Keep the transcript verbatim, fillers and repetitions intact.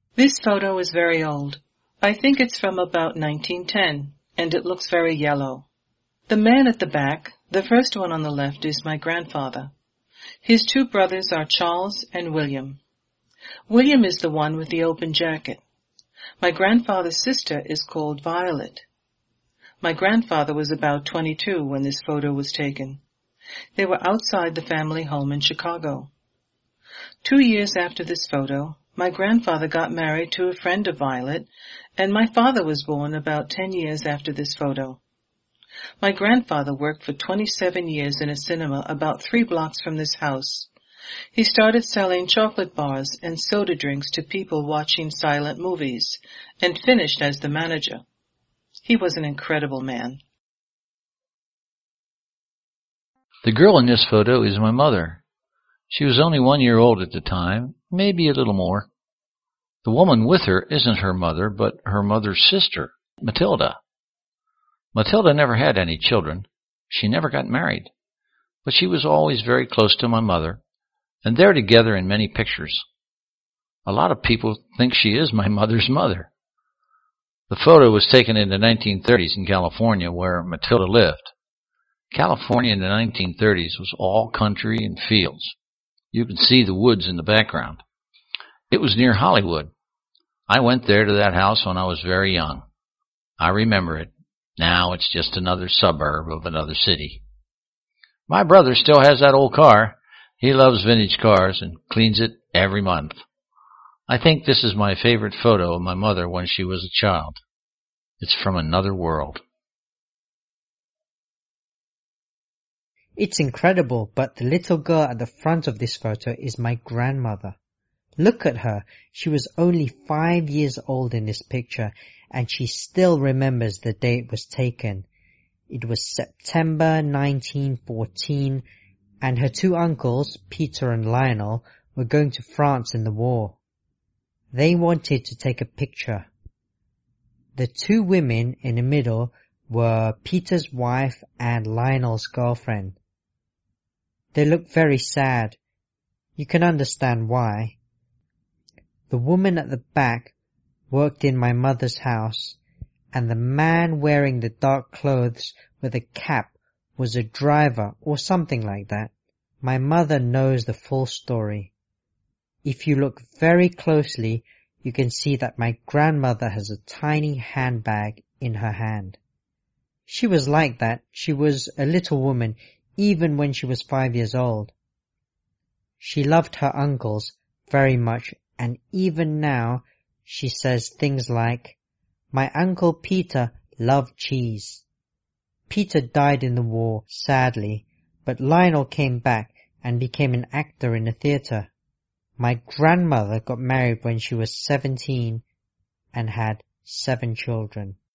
This photo is very old. I think it's from about nineteen ten, and it looks very yellow. The man at the back, the first one on the left, is my grandfather. His two brothers are Charles and William. William is the one with the open jacket. My grandfather's sister is called Violet. My grandfather was about twenty-two when this photo was taken. They were outside the family home in Chicago. Two years after this photo, my grandfather got married to a friend of Violet, and my father was born about ten years after this photo. My grandfather worked for twenty-seven years in a cinema about three blocks from this house. He started selling chocolate bars and soda drinks to people watching silent movies, and finished as the manager. He was an incredible man. The girl in this photo is my mother. She was only one year old at the time, maybe a little more. The woman with her isn't her mother, but her mother's sister, Matilda. Matilda never had any children. She never got married. But she was always very close to my mother, and they're together in many pictures. A lot of people think she is my mother's mother. The photo was taken in the nineteen thirties in California, where Matilda lived. California in the nineteen thirties was all country and fields. You can see the woods in the background. It was near Hollywood. I went there to that house when I was very young. I remember it. Now it's just another suburb of another city. My brother still has that old car. He loves vintage cars and cleans it every month. I think this is my favorite photo of my mother when she was a child. It's from another world. It's incredible, but the little girl at the front of this photo is my grandmother. Look at her. She was only five years old in this picture, and she still remembers the day it was taken. It was September nineteen fourteen, and her two uncles, Peter and Lionel, were going to France in the war. They wanted to take a picture. The two women in the middle were Peter's wife and Lionel's girlfriend. They looked very sad. You can understand why. The woman at the back worked in my mother's house, and the man wearing the dark clothes with a cap was a driver or something like that. My mother knows the full story. If you look very closely, you can see that my grandmother has a tiny handbag in her hand. She was like that. She was a little woman even when she was five years old. She loved her uncles very much, and even now she says things like, "My Uncle Peter loved cheese." Peter died in the war, sadly, but Lionel came back and became an actor in a theatre. My grandmother got married when she was seventeen and had seven children.